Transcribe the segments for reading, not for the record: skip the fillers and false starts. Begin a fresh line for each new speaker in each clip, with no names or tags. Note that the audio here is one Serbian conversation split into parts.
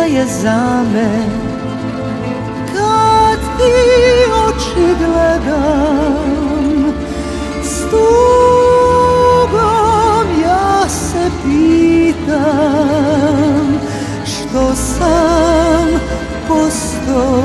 je za me. Kad ti oči gledam, s tugom ja se pitam, što sam postao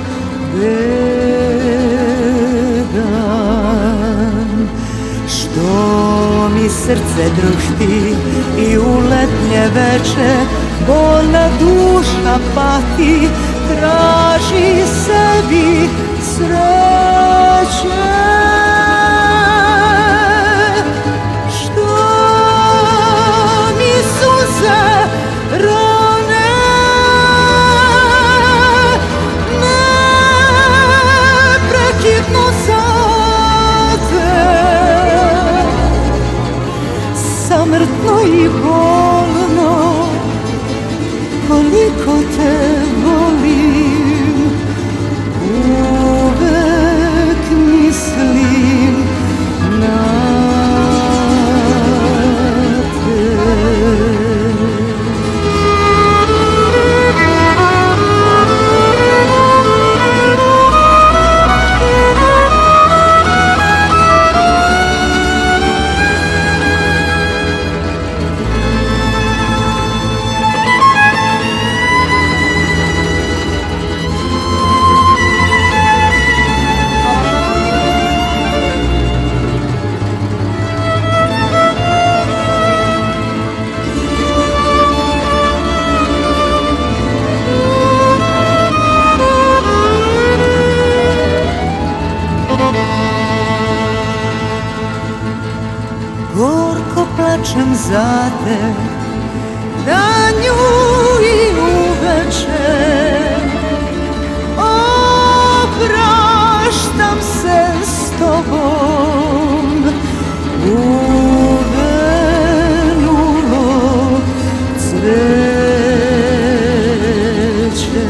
bedan. Što mi srce drhti i u letnje veče bolna duša pati, traži sebi sreće. Što mi suze rone, neprekidno sate, samrtno i bolno, koliko te volim, uvek mislim na te. Gorko plačem za te, danju i uveče, opraštam se s tobom, uvenulo cveće.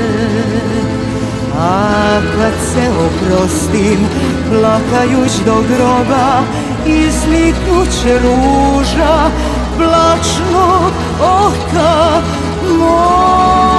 A kad se oprostim, plakajuć do groba, izniknuće ruža plačnog oka moj.